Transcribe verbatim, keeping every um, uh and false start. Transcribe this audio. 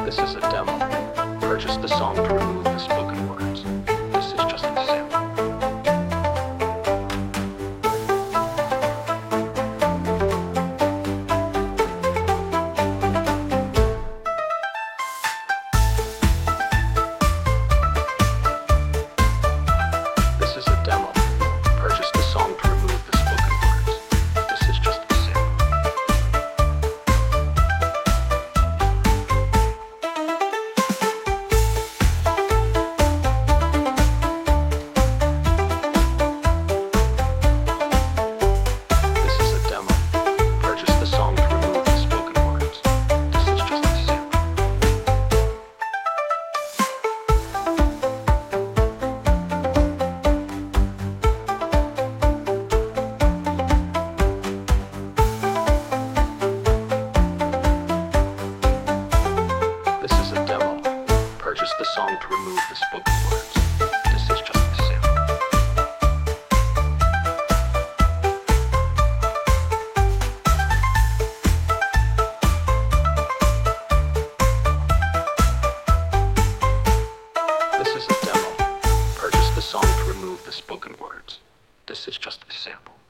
This is a demo. Purchase the song to remove the spoken words. This is just a sample. This is a demo. Purchase the song to remove the spoken words. This is just a sample. Purchase the song to remove the spoken words. This is just a sample. This is a demo. Purchase the song to remove the spoken words. This is just a sample.